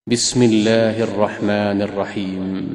بسم الله الرحمن الرحيم.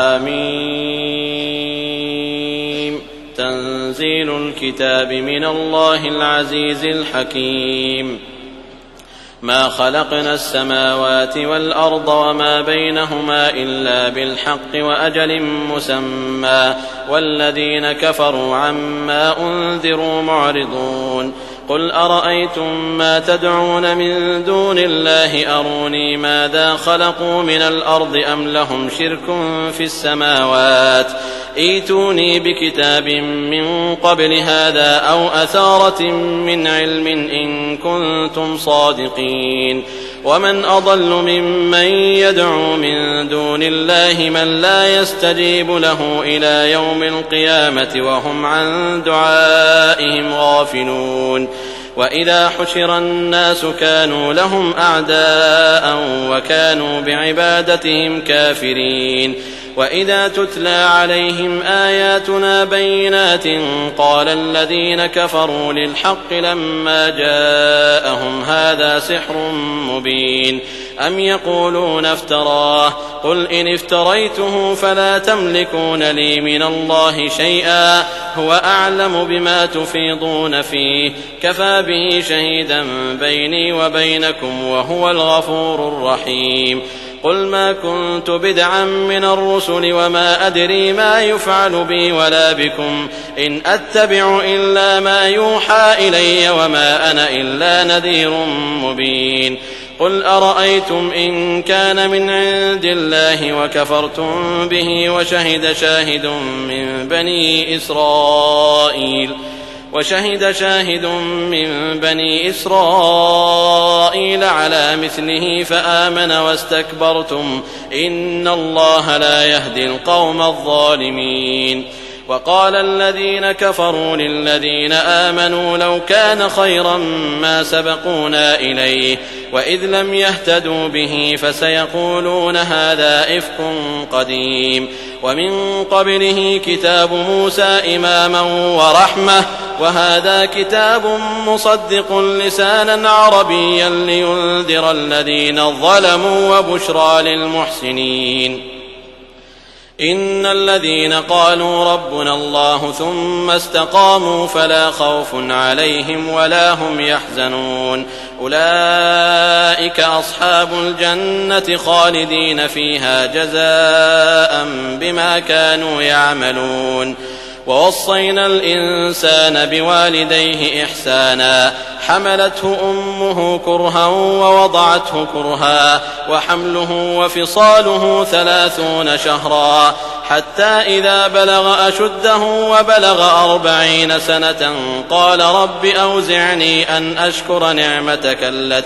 آمين. تنزيل الكتاب من الله العزيز الحكيم. ما خلقنا السماوات والأرض وما بينهما إلا بالحق وأجل مسمى والذين كفروا عما أنذروا معرضون. قل أرأيتم ما تدعون من دون الله أروني ماذا خلقوا من الأرض أم لهم شرك في السماوات ائتوني بكتاب من قبل هذا أو أثارة من علم إن كنتم صادقين. ومن أضل ممن يدعو من دون الله من لا يستجيب له إلى يوم القيامة وهم عن دعائهم غافلون. وإذا حشر الناس كانوا لهم أعداء وكانوا بعبادتهم كافرين. وإذا تتلى عليهم آياتنا بينات قال الذين كفروا للحق لما جاءهم هذا سحر مبين أم يقولون افتراه قل إن افتريته فلا تملكون لي من الله شيئا هو أعلم بما تفيضون فيه كفى به شهيدا بيني وبينكم وهو الغفور الرحيم. قل ما كنت بدعا من الرسل وما أدري ما يفعل بي ولا بكم إن أتبع إلا ما يوحى إلي وما أنا إلا نذير مبين. قل أرأيتم إن كان من عند الله وكفرتم به وشهد شاهد من بني إسرائيل على مثله فآمن واستكبرتم إن الله لا يهدي القوم الظالمين. وقال الذين كفروا للذين آمنوا لو كان خيرا ما سبقونا إليه وإذ لم يهتدوا به فسيقولون هذا إفك قديم. ومن قبله كتاب موسى إماما ورحمة وهذا كتاب مصدق لسانا عربيا لينذر الذين ظلموا وبشرى للمحسنين. إن الذين قالوا ربنا الله ثم استقاموا فلا خوف عليهم ولا هم يحزنون أولئك أصحاب الجنة خالدين فيها جزاء بما كانوا يعملون. ووصينا الإنسان بوالديه إحسانا حملته أمه كرها ووضعته كرها وحمله وفصاله 30 شهرا حتى إذا بلغ أشده وبلغ 40 سنة قال رب أوزعني أن أشكر نعمتك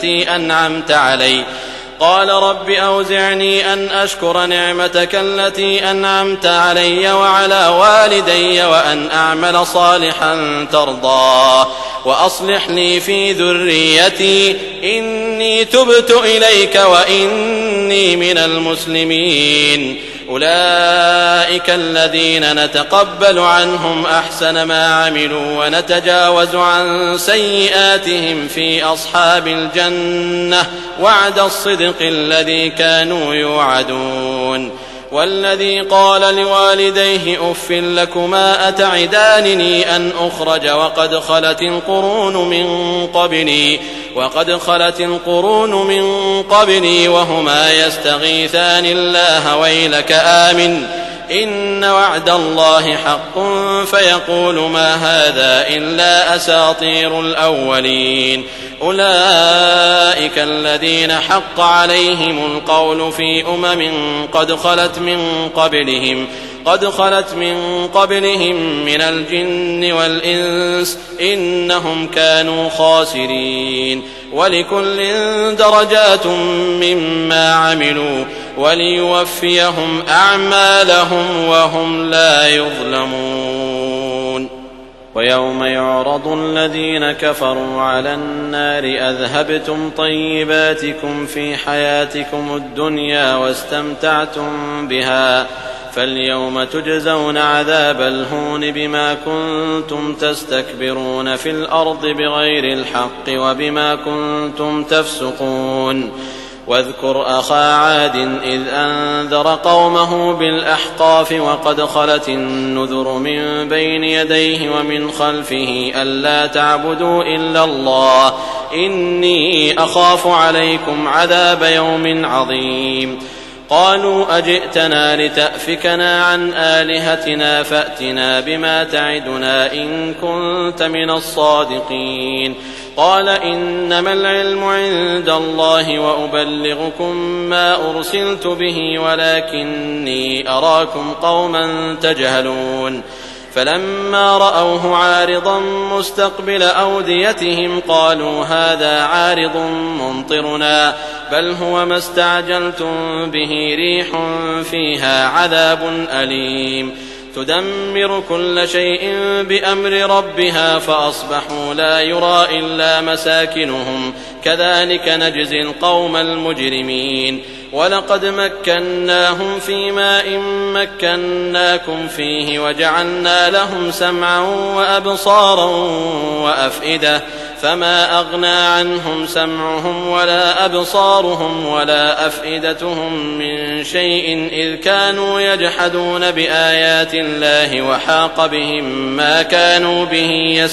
التي أنعمت علي وعلى والدي وأن أعمل صالحا ترضاه وأصلح لي في ذريتي إني تبت إليك وإني من المسلمين. أولئك الذين نتقبل عنهم أحسن ما عملوا ونتجاوز عن سيئاتهم في أصحاب الجنة وعد الصدق الذي كانوا يوعدون. والذي قال لوالديه أف لكما أتعدانني أن أخرج وقد خلت القرون من قبلي وهما يستغيثان الله ويلك آمن إن وعد الله حق فيقول ما هذا إلا أساطير الأولين. أولئك الذين حق عليهم القول في قد خلت من قبلهم من الجن والإنس إنهم كانوا خاسرين. ولكل درجات مما عملوا وليوفيهم أعمالهم وهم لا يظلمون. ويوم يعرض الذين كفروا على النار أذهبتم طيباتكم في حياتكم الدنيا واستمتعتم بها فاليوم تجزون عذاب الهون بما كنتم تستكبرون في الأرض بغير الحق وبما كنتم تفسقون. واذكر أخا عاد إذ أنذر قومه بالأحقاف وقد خلت النذر من بين يديه ومن خلفه ألا تعبدوا إلا الله إني أخاف عليكم عذاب يوم عظيم قالوا أجئتنا لتأفكنا عن آلهتنا فأتنا بما تعدنا إن كنت من الصادقين قال إنما العلم عند الله وأبلغكم ما أرسلت به ولكني أراكم قوما تجهلون فلما رأوه عارضا مستقبل أوديتهم قالوا هذا عارض ممطرنا بل هو ما استعجلتم به ريح فيها عذاب أليم تدمر كل شيء بأمر ربها فأصبحوا لا يرى إلا مساكنهم كذلك نجزي القوم المجرمين ولقد مكناهم في ماء مكناكم فيه وجعلنا لهم سمعا وأبصارا وأفئدة فما أغنى عنهم سمعهم ولا أبصارهم ولا أفئدتهم من شيء إذ كانوا يجحدون بآيات الله وحاق بهم ما كانوا به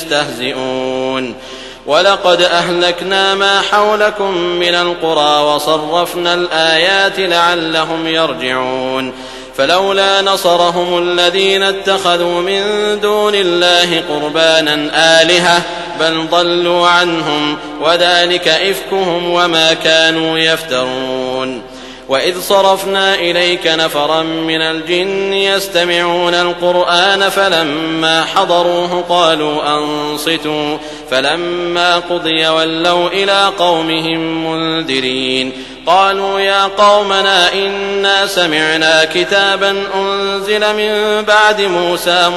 يستهزئون ولقد أهلكنا ما حولكم من القرى وصرفنا الآيات لعلهم يرجعون فلولا نصرهم الذين اتخذوا من دون الله قربانا آلهة بل ضلوا عنهم وذلك إفكهم وما كانوا يفترون وإذ صرفنا إليك نفرا من الجن يستمعون القرآن فلما حضروه قالوا أنصتوا فلما قضي ولوا إلى قومهم منذرين قالوا يا قومنا إنا سمعنا كتابا أنزل من بعد موسى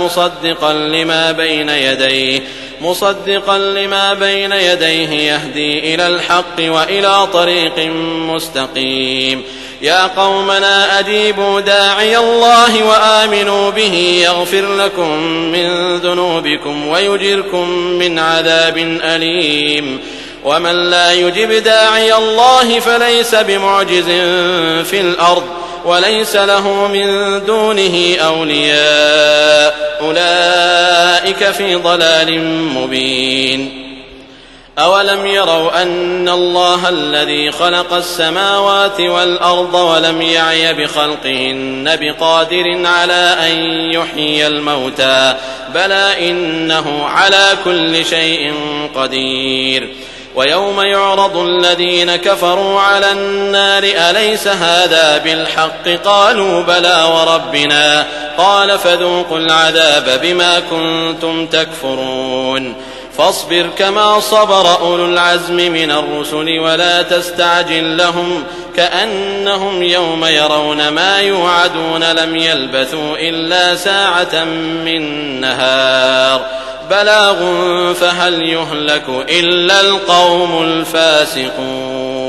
مصدقا لما بين يديه يهدي إلى الحق وإلى طريق مستقيم يا قومنا أجيبوا داعي الله وآمنوا به يغفر لكم من ذنوبكم ويجركم من عذاب أليم ومن لا يجب داعي الله فليس بمعجز في الأرض وليس له من دونه أولياء أولئك في ضلال مبين أولم يروا أن الله الذي خلق السماوات والأرض ولم يعي بخلقهن بقادر على أن يحيي الموتى بلى إنه على كل شيء قدير ويوم يعرض الذين كفروا على النار أليس هذا بالحق قالوا بلى وربنا قال فذوقوا العذاب بما كنتم تكفرون فاصبر كما صبر أولو العزم من الرسل ولا تستعجل لهم كأنهم يوم يرون ما يوعدون لم يلبثوا إلا ساعة من نهار بلاغ فهل يهلك إلا القوم الفاسقون